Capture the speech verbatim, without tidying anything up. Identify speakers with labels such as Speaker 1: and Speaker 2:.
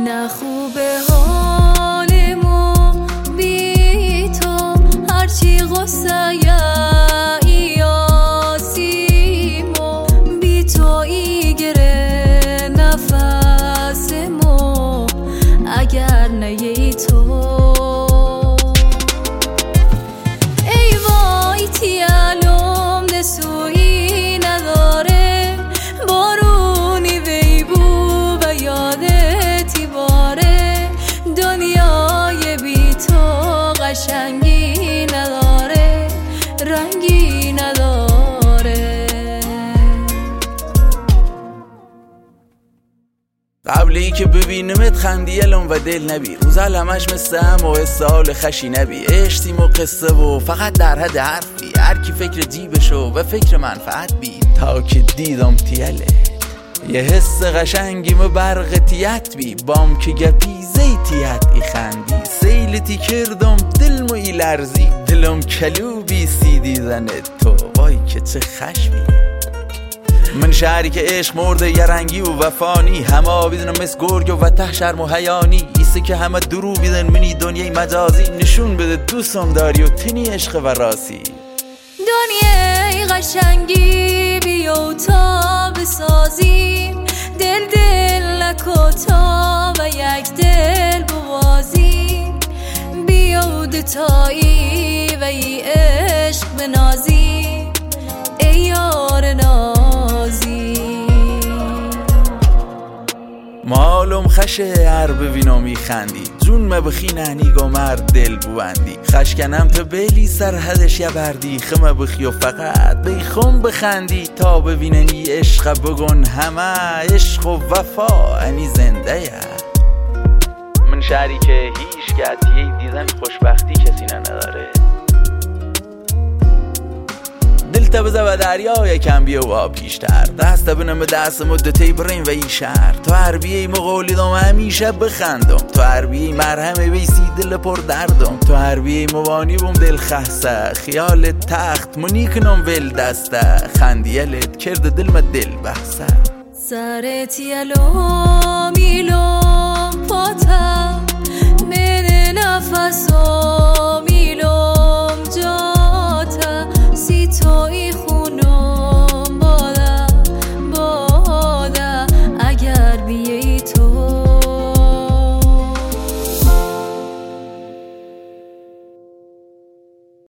Speaker 1: نه خوبه حالمو بی تو، هرچی غصه یاسیمو بی تو ایگره نفسمو، اگر نیی تو. ای وای تیالم نسویی نداره، بارونی وی بو و یادتی باره، دنیای بی تو قشنگی نداره، رنگی نداره.
Speaker 2: قبل ای که ببینمت خندی الان و دل نبی، روزل همش مثل هم و سال خشی نبی، اشتیم و قصه و فقط در حد حرفی، هر کی فکر جیبشو و فکر منفعت بی، تا که دیدم تیله یه حس قشنگیم برق تیت بی، بام که گپی زیتیت ای خندی، سیلتی کردم دلمو ای لرزی، دلم کلوبی سی دیدنت تو، وای که چه خشمی. من شهری که عشق مرده یه رنگی و وفانی، همه بیدنم مثل گرگ و ته شرم و حیانی، ایسه که همه درو بیدن منی دنیای مجازی، نشون بده دوستم داری و تنی عشق و راسی.
Speaker 1: دنیای قشنگی بیو تا بسازیم، دل دل نکو تا و یک دل بوازیم، بیو دوتایی و ای عشق بنازیم، ای یار نازی.
Speaker 2: مالم خشه هر ببینم میخندی، جون مبخی نهنیگو مرد دل بوندی، خشکنم تو بلی سرحدش یه بردی، خمه بخی و فقط بیخم بخندی، تا ببیننی عشق بگن همه عشق و وفا انی زنده یه. من شهری که هیچ گتیه دیدن خوشبختی کسی نداره، دلتا بزه و دریا یکم بیا و آب پیشتر، دست بنم به دست مدتی برین و ای شهر، تو عربیه مقالیدم همیشه بخندم، تو عربیه مرهمه بیسی دل پر دردم، تو عربیه موانی بوم دل خسته، خیال تخت منی کنم ول دسته، خندیلت کرده دل ما دل بحثه.
Speaker 1: سرت یلو میلو پاتا من نفسو